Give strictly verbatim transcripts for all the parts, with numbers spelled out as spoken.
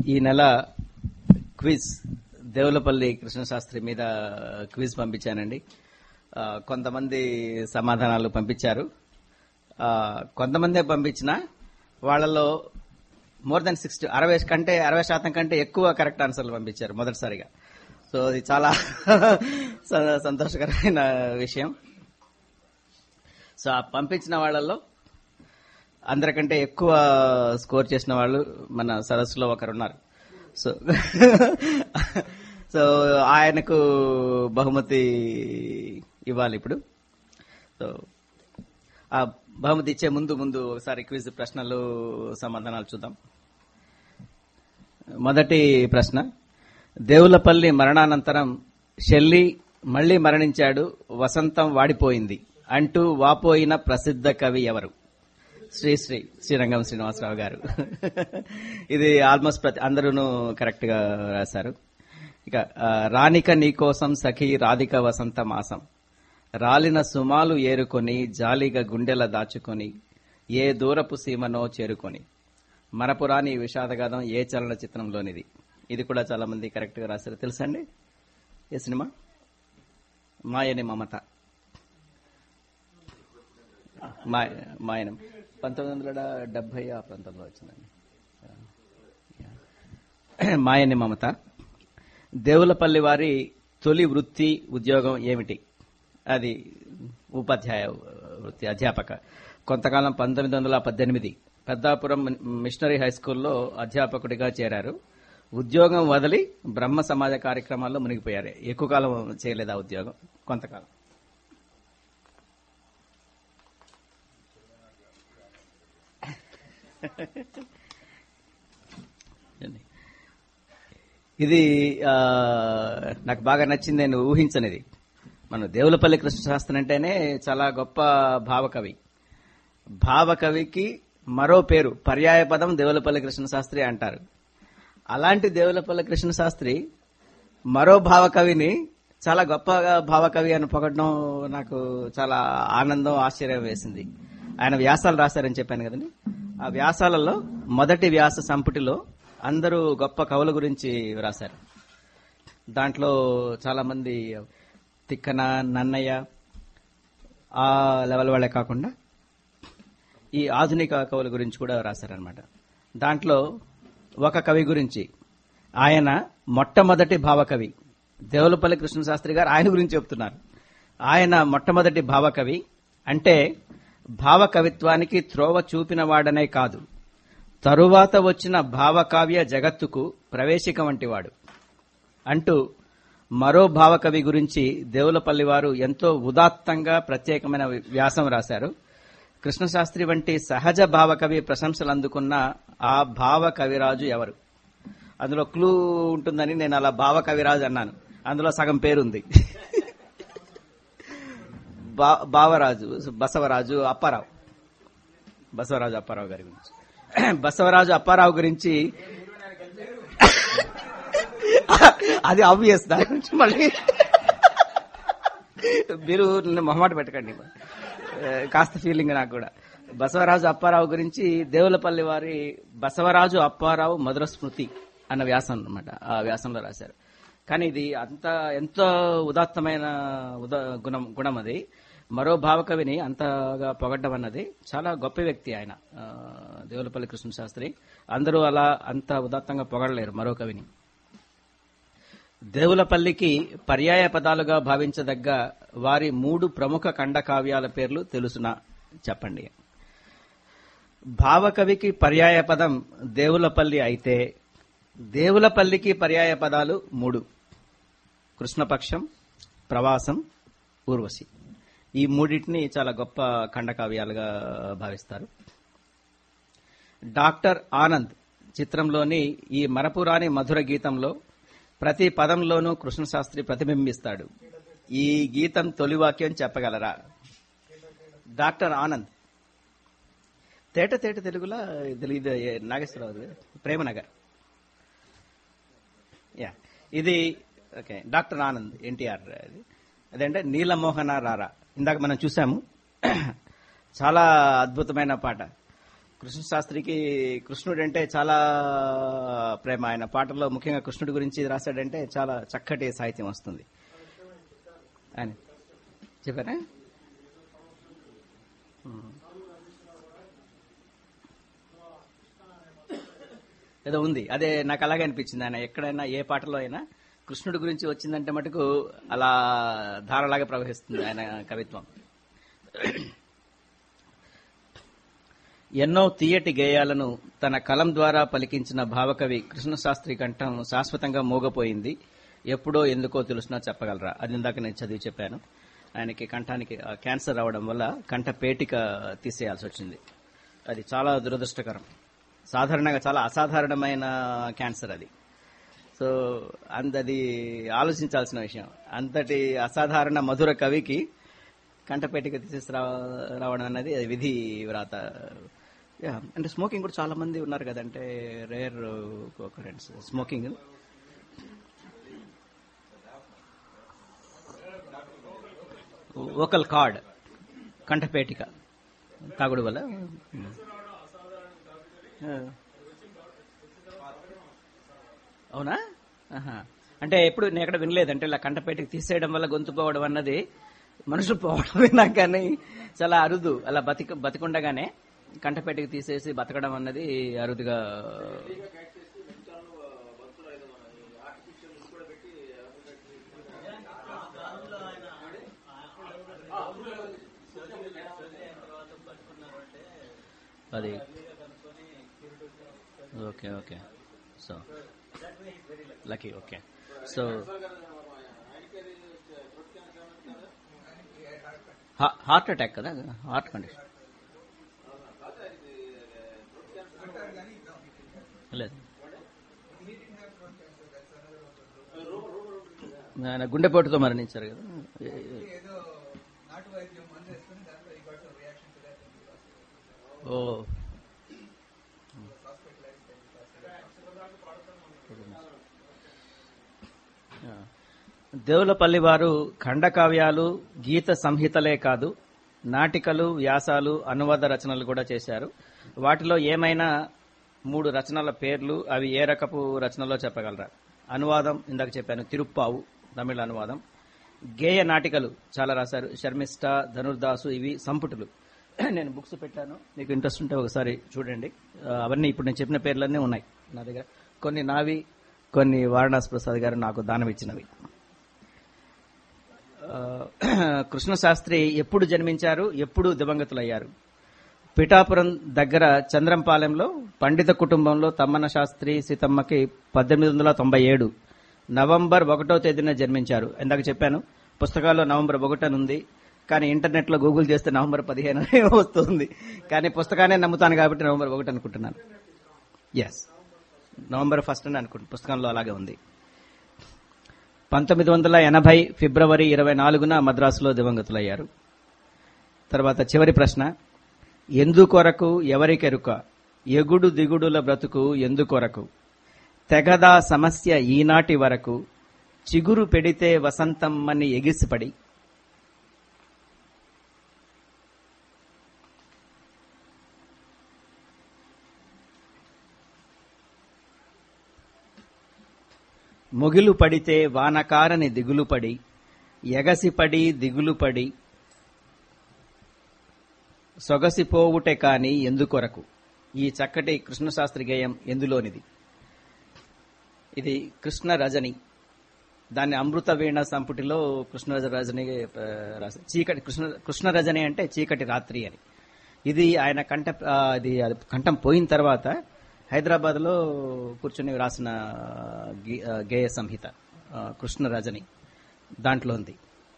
ఈ నెల క్విజ్ దేవులపల్లి కృష్ణశాస్త్రి మీద క్విజ్ పంపించానండి. కొంతమంది సమాధానాలు పంపించారు. కొంతమందే పంపించిన వాళ్ళలో మోర్ దెన్ సిక్స్టీ అరవై కంటే అరవై శాతం కంటే ఎక్కువ కరెక్ట్ ఆన్సర్లు పంపించారు మొదటిసారిగా. సో ఇది చాలా సంతోషకరమైన విషయం. సో ఆ పంపించిన వాళ్ళల్లో అందరికంటే ఎక్కువ స్కోర్ చేసిన వాళ్ళు మన సదస్సులో ఒకరున్నారు. సో సో ఆయనకు బహుమతి ఇవ్వాలి ఇప్పుడు. సో ఆ బహుమతి ఇచ్చే ముందు ముందు ఒకసారి క్విజ్ ప్రశ్నలు సమాధానాలు చూద్దాం. మొదటి ప్రశ్న, దేవులపల్లి మరణానంతరం షెల్లీ మళ్లీ మరణించాడు, వసంతం వాడిపోయింది అంటూ వాపోయిన ప్రసిద్ధ కవి ఎవరు? శ్రీశ్రీ శ్రీరంగం శ్రీనివాసరావు గారు. ఇది ఆల్మోస్ట్ ప్రతి అందరూ కరెక్ట్ గా రాశారు. ఇక రానిక నీకోసం సఖీ రాధిక వసంత మాసం, రాలిన సుమాలు ఏరుకొని జాలిగా గుండెల దాచుకొని ఏ దూరపు సీమనో చేరుకొని, మరపురాని విషాదగాథం ఏ చలన చిత్రంలోనిది? ఇది కూడా చాలా మంది కరెక్ట్ గా రాశారు. తెలుసండి ఏ సినిమా? మాయని మమత. మాయనం పంతొమ్మిది వందల డెబ్బై ఆ ప్రాంతంలో వచ్చిందండి. మాయని మమత. దేవులపల్లి వారి తొలి వృత్తి ఉద్యోగం ఏమిటి? అది ఉపాధ్యాయ వృత్తి, అధ్యాపక. కొంతకాలం పంతొమ్మిది వందల పద్దెనిమిది పెద్దాపురం మిషనరీ హై స్కూల్లో అధ్యాపకుడిగా చేరారు. ఉద్యోగం వదిలి బ్రహ్మ సమాజ కార్యక్రమాల్లో మునిగిపోయారు. ఎక్కువ కాలం చేయలేదు ఆ ఉద్యోగం, కొంతకాలం. ఇది నాకు బాగా నచ్చింది, నేను ఊహించనిది. మన దేవులపల్లి కృష్ణశాస్త్రి అంటేనే చాలా గొప్ప భావకవి. భావకవికి మరో పేరు పర్యాయ పదం దేవులపల్లి కృష్ణశాస్త్రి అంటారు. అలాంటి దేవులపల్లి కృష్ణశాస్త్రి మరో భావకవిని చాలా గొప్పగా భావకవి అని పొగడడం నాకు చాలా ఆనందం, ఆశ్చర్యం వేసింది. ఆయన వ్యాసాలు రాశారని చెప్పాను కదండి. ఆ వ్యాసాలలో మొదటి వ్యాస సంపుటిలో అందరూ గొప్ప కవుల గురించి రాశారు. దాంట్లో చాలా మంది తిక్కన, నన్నయ్య ఆ లెవెల్ వాళ్ళే కాకుండా ఈ ఆధునిక కవుల గురించి కూడా రాశారనమాట. దాంట్లో ఒక కవి గురించి, ఆయన మొట్టమొదటి భావకవి దేవులపల్లి కృష్ణశాస్త్రి గారు ఆయన గురించి చెప్తున్నారు. ఆయన మొట్టమొదటి భావకవి అంటే భావకవిత్వానికి త్రోవ చూపిన వాడనే కాదు, తరువాత వచ్చిన భావకావ్య జగత్తుకు ప్రవేశిక వంటివాడు అంటూ మరో భావకవి గురించి దేవులపల్లి వారు ఎంతో ఉదాత్తంగా ప్రత్యేకమైన వ్యాసం రాశారు. కృష్ణశాస్త్రి వంటి సహజ భావకవి ప్రశంసలు అందుకున్న ఆ భావ కవిరాజు ఎవరు? అందులో క్లూ ఉంటుందని నేను అలా భావ కవిరాజు అన్నాను. అందులో సగం పేరుంది. భావరాజు బసవరాజు అప్పారావు. బసవరాజు అప్పారావు గారి గురించి. బసవరాజు అప్పారావు గురించి అది ఆబ్వియస్. దాని గురించి మళ్ళీ మీరు మొహమాట పెట్టకండి, కాస్త ఫీలింగ్ నాకు కూడా. బసవరాజు అప్పారావు గురించి దేవులపల్లి వారి బసవరాజు అప్పారావు మధుర స్మృతి అన్న వ్యాసం అన్నమాట. ఆ వ్యాసంలో రాశారు. కానీ ఇది అంత ఎంతో ఉదాత్తమైన గుణం గుణం అది. మరో భావకవిని అంతగా పొగడ్డం అన్నది చాలా గొప్ప వ్యక్తి ఆయన, దేవులపల్లి కృష్ణశాస్త్రి. అందరూ అలా అంత ఉదాత్తంగా పొగడలేరు మరో కవిని. దేవులపల్లికి పర్యాయ పదాలుగా భావించదగ్గ వారి మూడు ప్రముఖ ఖండ కావ్యాల పేర్లు తెలుసునా చెప్పండి. భావకవికి పర్యాయ పదం దేవులపల్లి అయితే దేవులపల్లికి పర్యాయ పదాలు మూడు: కృష్ణపక్షం, ప్రవాసం, ఊర్వశి. ఈ మూడింటిని చాలా గొప్ప ఖండకావ్యాలుగా భావిస్తారు. డాక్టర్ ఆనంద్ చిత్రంలోని ఈ మరపురాని మధుర గీతంలో ప్రతి పదంలోనూ కృష్ణశాస్త్రి ప్రతిబింబిస్తాడు. ఈ గీతం తొలి వాక్యం చెప్పగలరా? డాక్టర్ ఆనంద్. తేట తేట తెలుగులా తెలియదు. నాగేశ్వరరావు, ప్రేమనగర్. యా ఇది ఓకే. డాక్టర్ ఆనంద్ ఎన్టీఆర్. అదంటే నీలమోహన రారా. ఇందాక మనం చూసాము, చాలా అద్భుతమైన పాట. కృష్ణ శాస్త్రికి కృష్ణుడు అంటే చాలా ప్రేమ. ఆయన పాటల్లో ముఖ్యంగా కృష్ణుడి గురించి రాశాడంటే చాలా చక్కటి సాహిత్యం వస్తుంది. ఆయన చెప్పారా? ఏదో ఉంది, అదే నాకు అలాగే అనిపించింది. ఆయన ఎక్కడైనా ఏ పాటలో అయినా కృష్ణుడి గురించి వచ్చిందంటే మటుకు అలా ధారలాగా ప్రవహిస్తుంది ఆయన కవిత్వం. ఎన్నో తీయటి గేయాలను తన కలం ద్వారా పలికించిన భావకవి కృష్ణశాస్త్రి కంఠం శాశ్వతంగా మోగపోయింది. ఎప్పుడో ఎందుకో తెలుసునా చెప్పగలరా? అది ఇందాక నేను చదివి చెప్పాను. ఆయనకి కంఠానికి క్యాన్సర్ రావడం వల్ల కంఠ పేటిక తీసేయాల్సి వచ్చింది. అది చాలా దురదృష్టకరం. సాధారణంగా చాలా అసాధారణమైన క్యాన్సర్ అది. సో అందది ఆలోచించాల్సిన విషయం. అంతటి అసాధారణ మధుర కవికి కంఠపేటిక తీసేసి రావడం అన్నది అది విధి వ్రాత. అంటే స్మోకింగ్ కూడా చాలా మంది ఉన్నారు కదంటే rare occurrence smoking. Vocal cord కంఠపేటిక తాగుడు వల్ల. అవునా? అంటే ఎప్పుడు నేను ఎక్కడ వినలేదంటే ఇలా కంఠపేటికి తీసేయడం వల్ల గొంతు పోవడం అన్నది, మనుషులు పోవడమే నాకు కానీ చాలా అరుదు. అలా బతిక బతికుండగానే కంఠపేటికి తీసేసి బతకడం అన్నది అరుదుగా. అది okay okay. So lucky. Okay. So heart attack కదా, హార్ట్ కండిషన్ లేదు. ఆయన గుండెపోటుతో మరణించారు కదా. ఓ దేవులపల్లి వారు ఖండకావ్యాలు, గీత సంహితలే కాదు నాటికలు, వ్యాసాలు, అనువాద రచనలు కూడా చేశారు. వాటిలో ఏమైనా మూడు రచనల పేర్లు, అవి ఏ రకపు రచనలో చెప్పగలరా? అనువాదం ఇందాక చెప్పాను, తిరుప్పావు తమిళ అనువాదం. గేయ నాటికలు చాలా రాశారు, శర్మిష్ట, ధనుర్దాసు, ఇవి సంపుటులు. నేను బుక్స్ పెట్టాను, మీకు ఇంట్రెస్ట్ ఉంటే ఒకసారి చూడండి. అవన్నీ ఇప్పుడు నేను చెప్పిన పేర్లన్నీ ఉన్నాయి నా దగ్గర. కొన్ని నావి, కొన్ని వారణాసి ప్రసాద్ గారు నాకు దానం ఇచ్చినవి. కృష్ణశాస్త్రి ఎప్పుడు జన్మించారు, ఎప్పుడు దివంగతులయ్యారు? పిఠాపురం దగ్గర చంద్రంపాలెంలో పండిత కుటుంబంలో తమ్మన శాస్త్రి సీతమ్మకి పద్దెనిమిది వందల తొంభై ఏడు నవంబర్ ఒకటో తేదీన జన్మించారు. ఇందాక చెప్పాను పుస్తకాల్లో నవంబర్ ఒకటని ఉంది, కానీ ఇంటర్నెట్ లో గూగుల్ చేస్తే నవంబర్ పదిహేను వస్తుంది. కానీ పుస్తకాన్ని నమ్ముతాను కాబట్టి నవంబర్ ఒకటి అనుకుంటున్నాను. ఎస్, నవంబర్ ఫస్ట్ అని అనుకుంటున్నాను, పుస్తకంలో అలాగే ఉంది. పంతొమ్మిది వందల ఎనభై ఫిబ్రవరి ఇరవై నాలుగున మద్రాసులో దివంగతులయ్యారు. తర్వాత చివరి ప్రశ్న, ఎందుకొరకు ఎవరికెరుక, ఎగుడు దిగుడుల బ్రతుకు ఎందుకొరకు, తెగదా సమస్య ఈనాటి వరకు, చిగురు పెడితే వసంతమ్మని ఎగిసిపడి. మొగిలు పడితే వానకారని దిగులుపడి, ఎగసిపడి దిగులుపడి, సొగసిపోవుటే కాని ఎందుకొరకు. ఈ చక్కటి కృష్ణశాస్త్రి గేయం ఎందులోనిది? ఇది కృష్ణ రజని. దాన్ని అమృత వీణ సంపుటిలో కృష్ణ రజని రాశారు. చీకటి కృష్ణ కృష్ణ రజని అంటే చీకటి రాత్రి అని. ఇది ఆయన కంఠ ఇది కంఠం పోయిన తర్వాత హైదరాబాద్ లో కూర్చుని రాసిన గేయ సంహిత కృష్ణ రజని, దాంట్లో ఉంది.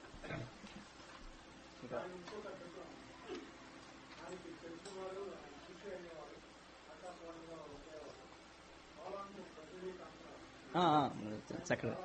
చక్కగా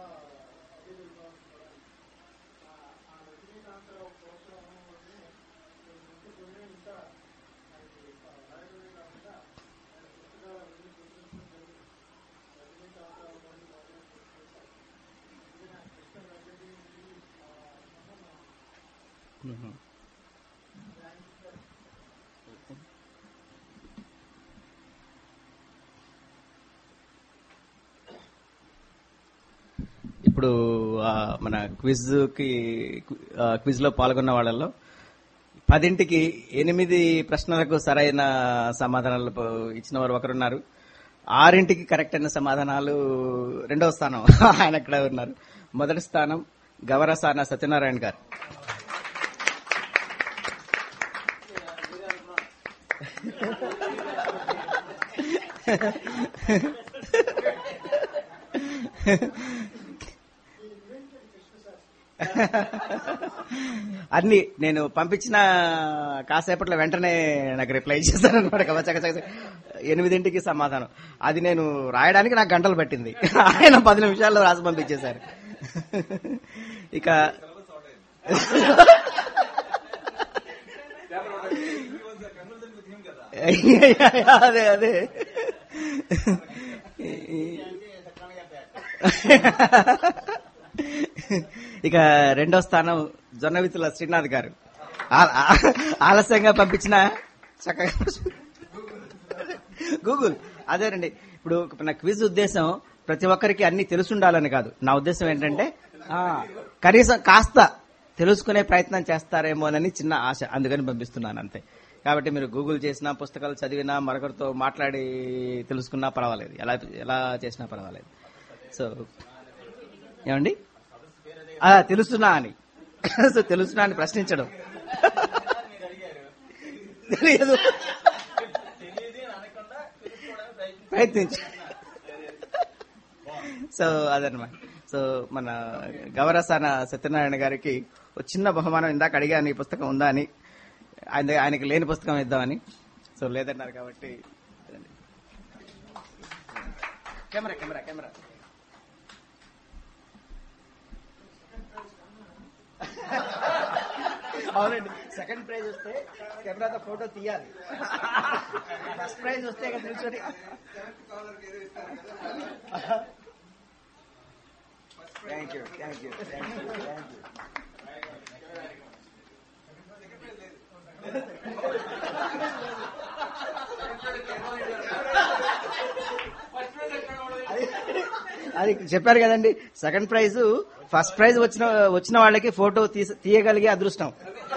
ఇప్పుడు ఆ, మన క్విజ్ కి క్విజ్ లో పాల్గొన్న వాళ్ళలో పదింటికి ఎనిమిది ప్రశ్నలకు సరైన సమాధానాలు ప- ఇచ్చిన వారు ఒకరున్నారు. ఆరింటికి కరెక్ట్ అయిన సమాధానాలు రెండవ స్థానం ఆయన అక్కడ ఉన్నారు. మొదటి స్థానం గవరసాన సత్యనారాయణ గారు. అన్ని నేను పంపించిన కాసేపట్లో వెంటనే నాకు రిప్లై చేశాను అనమాట. ఎనిమిదింటికి సమాధానం. అది నేను రాయడానికి నాకు గంటలు పట్టింది, ఆయన పది నిమిషాల్లో రాసి పంపించేశారు. ఇక అదే అదే ఇక రెండో స్థానం జొన్నవితుల శ్రీనాథ్ గారు. ఆ- ఆ- ఆలస్యంగా పంపించిన చక్కగా గూగుల్. అదేనండి, ఇప్పుడు నా క్విజ్ ఉద్దేశం ప్రతి ఒక్కరికి అన్ని తెలుసుండాలని కాదు. నా ఉద్దేశం ఏంటంటే ఆ, కనీసం కాస్త తెలుసుకునే ప్రయత్నం చేస్తారేమోనని చిన్న ఆశ, అందుకని పంపిస్తున్నాను అంతే. కాబట్టి మీరు గూగుల్ చేసినా, పుస్తకాలు చదివినా, మరొకరితో మాట్లాడి తెలుసుకున్నా పర్వాలేదు, ఎలా ఎలా చేసినా పర్వాలేదు. సో ఏమండి, ఆ, తెలుసునా అని సో తెలుసునా అని ప్రశ్నించడం తెలియదు, ప్రయత్నించు. సో అదనమాట. సో మన గవరసాన సత్యనారాయణ గారికి ఒక చిన్న బహుమానం ఇందాక అడిగాను, ఈ పుస్తకం ఉందా అని. ఆయన ఆయనకి లేని పుస్తకం ఇద్దామని. సో లేదన్నారు కాబట్టి కెమెరా కెమెరా కెమెరా అవునండి, సెకండ్ ప్రైజ్ వస్తే కెమెరాతో ఫోటో తీయాలి. ఫస్ట్ ప్రైజ్ వస్తే ఇక నిల్చొని thank you thank you thank you thank you. అది చెప్పారు కదండి, సెకండ్ ప్రైజ్ ఫస్ట్ ప్రైజ్ వచ్చిన వచ్చిన వాళ్ళకి ఫోటో తీస- తీయగలిగే అదృష్టం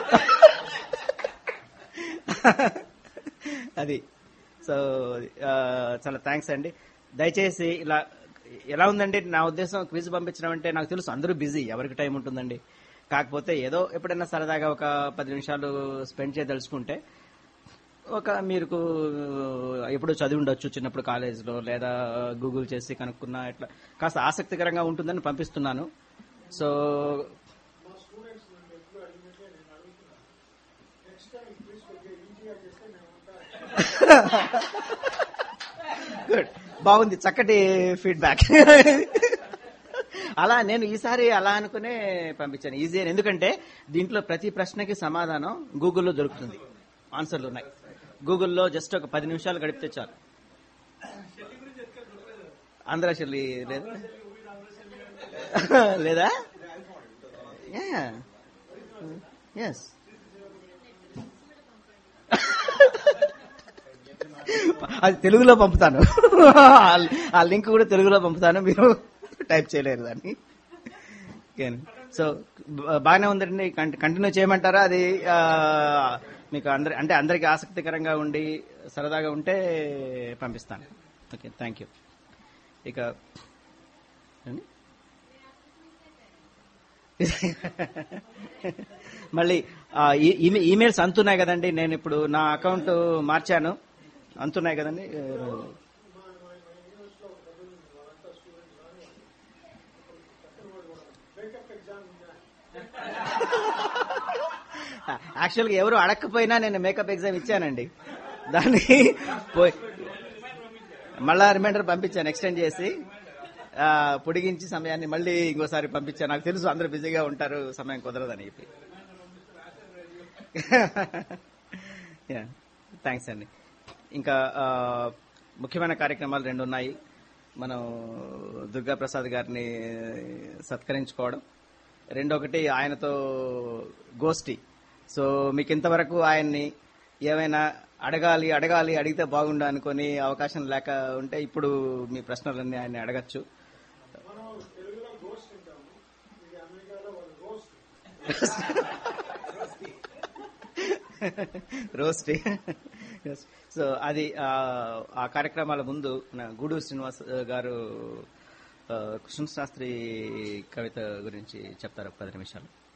అది. సో ఆ, చాలా థ్యాంక్స్ అండి. దయచేసి ఇలా ఎలా ఉందండి నా ఉద్దేశం, క్విజ్ పంపించడం అంటే నాకు తెలుసు అందరూ బిజీ, ఎవరికి టైం ఉంటుందండి. కాకపోతే ఏదో ఎప్పుడైనా సరదాగా ఒక పది నిమిషాలు స్పెండ్ చేయదలుచుకుంటే, ఒక మీరు ఎప్పుడు చదివి ఉండొచ్చు చిన్నప్పుడు కాలేజీలో, లేదా గూగుల్ చేసి కనుక్కున్నా, ఇట్లా కాస్త ఆసక్తికరంగా ఉంటుందని పంపిస్తున్నాను. సో గుడ్, బాగుంది, చక్కటి ఫీడ్బ్యాక్. అలా నేను ఈసారి అలా అనుకునే పంపించాను, ఈజీ అని. ఎందుకంటే దీంట్లో ప్రతి ప్రశ్నకి సమాధానం గూగుల్లో దొరుకుతుంది, ఆన్సర్లు ఉన్నాయి. గూగుల్లో జస్ట్ ఒక పది నిమిషాలు గడిపితే చాలు. ఆంధ్ర షెల్లి లేదు లేదా? ఎస్, అది తెలుగులో పంపుతాను, ఆ లింక్ కూడా తెలుగులో పంపుతాను, మీరు టైప్ చేయలేరు దాన్ని. సో బాగానే ఉందండి, కంటిన్యూ చేయమంటారా? అది ఆ, మీకు అందరి అంటే అందరికి ఆసక్తికరంగా ఉండి సరదాగా ఉంటే పంపిస్తాను. Okay, thank you. ఇక ఏండి? మళ్ళీ ఆ, ఈ- ఈమె- ఈమెయిల్స్ అంతున్నాయి కదండి, నేను ఇప్పుడు నా అకౌంట్ మార్చాను, అంతున్నాయి కదండి. యాక్చువల్గా ఎవరు అడగకపోయినా నేను మేకప్ ఎగ్జామ్ ఇచ్చానండి, దాన్ని పోయి మళ్ళా రిమైండర్ పంపించాను, ఎక్స్టెండ్ చేసి ఆ, పొడిగించి సమయాన్ని మళ్ళీ ఇంకోసారి పంపించాను. నాకు తెలుసు అందరూ బిజీగా ఉంటారు, సమయం కుదరదని చెప్పి. థ్యాంక్స్ అండి. ఇంకా ఆ, ముఖ్యమైన కార్యక్రమాలు రెండు ఉన్నాయి. మనం దుర్గా ప్రసాద్ గారిని సత్కరించుకోవడం, రెండొకటి ఆయనతో గోష్ఠి. సో మీకు ఇంతవరకు ఆయన్ని ఏమైనా అడగాలి అడగాలి అడిగితే బాగుండు అనుకుని అవకాశం లేక ఉంటే ఇప్పుడు మీ ప్రశ్నలన్నీ ఆయన్ని అడగచ్చు. రోస్టీ. సో అది ఆ, ఆ కార్యక్రమాల ముందు నా గూడూరు శ్రీనివాస్ గారు ఆ, కృష్ణ శాస్త్రి కవిత గురించి చెప్తారు ఒక పది నిమిషాలు.